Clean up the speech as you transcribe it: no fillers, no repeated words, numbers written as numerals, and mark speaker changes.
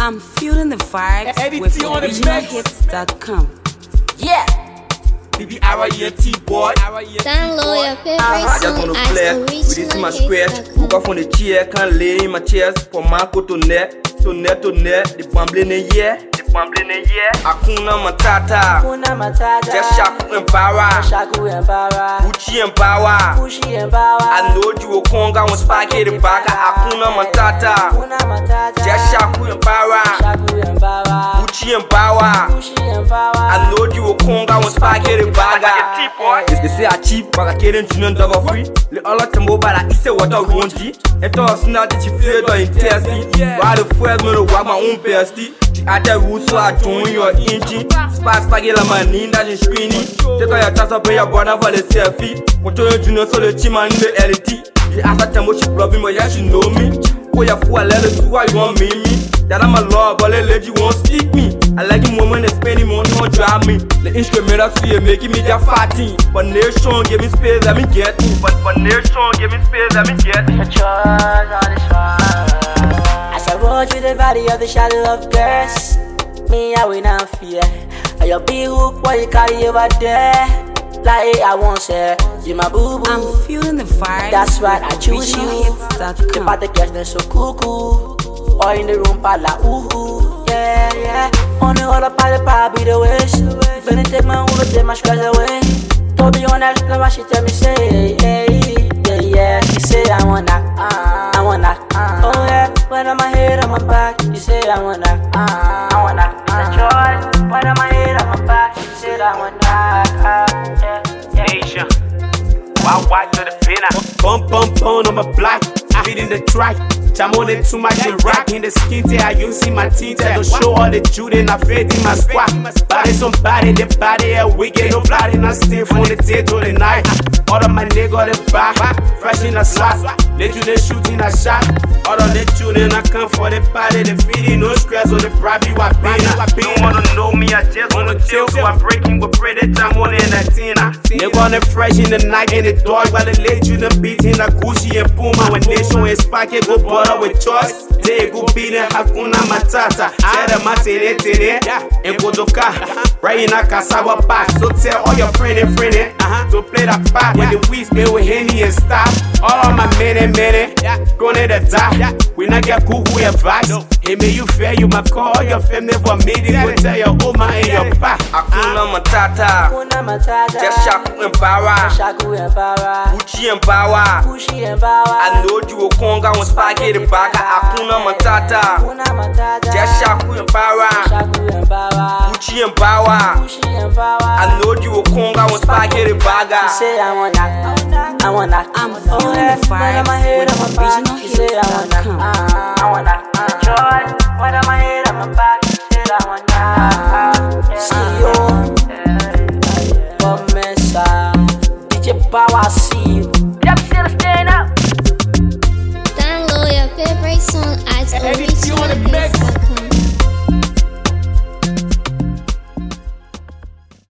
Speaker 1: I'm feeling the vibes with originalhits.com.
Speaker 2: Yeah.
Speaker 3: BBRINT boy.
Speaker 4: Download your favorite song at originalhits.com.
Speaker 3: Look up on the chair, can't lay in my chairs. For my to net, the bumbling a year. Akuna Matata, just Shaku and Para, Uchi and Bawa. I know you will conga on spaghetti baka. Akuna Matata, just Shaku and Para, Uchi and Bawa. I know you will conga on spaghetti baga. They say I cheap, but I can't tune double free. The other tempo, but I say what I want to. It was not that you feel the intensity. While the first minute, walk my own bestie. I tell you, so I join your engine. Spaghetti la manina, je screen. Take your task up in your brother for the selfie. What you know, so the team and the LT. You ask a time what you love me, but yeah, you know me. For your fool, let us do what you want me. That I'm a love, but let you won't stick me. I like him woman and spending money on drive me. The instrument I see making me just fatty. But nation give me space, let me get me. But nation give me space, let me get me.
Speaker 2: As I roll through the valley of the shadow of death, me I will not fear. And your big hook, what you carry over there? Like I won't say, you my boo boo.
Speaker 1: I'm feeling the vibes.
Speaker 2: That's why I choose you. The part that gets me so cuckoo. Or in the room, pala ooh, yeah. On the other part, the power be the wish. Finna take my own, take my stress away. To be honest, now she tell me say, yeah. She say I wanna. Oh yeah, when I'm head, I'm back. She say I wanna. It's a choice. When I'm head, I'm back. She say I wanna.
Speaker 5: Asia, why to the pinna? Bum on my block, I hit in the track. Jam on it too much and rock in the skin tear. I use my teeth to show all the Jude and I fed in my squad. Body somebody, the body a wicked, no blood in a stiff from the day to the night. All of my nigga the back, fresh in a slot. Let you shooting a shot. All of the children I come for the party, the feeding, no stress or the probably what pain. Don't wanna know me, I just wanna chill. So I'm breaking with pretty jam on in that tina. They wanna fresh in the night in the dog, while they let you the beat in a Gucci and Puma. When they show a spike, go butter with choice. They go beat it, Hakuna Matata. Tell them I say it, and Kodoka. Right in a cassava pack. So tell all your friends to play that part. When the weeds play with Henny and stop. All of my men, gonna the die. We not get cuckoo advice. Hey, may you fair, you my call your family for meeting. Go tell your Oma and your pa.
Speaker 3: Akuna Matata, just Shaku and Para, Uchi and Bawa. I know you will conga on spaghetti baka. Akuna Matata, just Shaku and Para, Uchi and Bawa. I know you will conga on spaghetti baka.
Speaker 2: She say I wanna.
Speaker 1: I'm feeling the vibes with originalhits.com.
Speaker 2: I wanna. Joy, when I'm head, I'm back.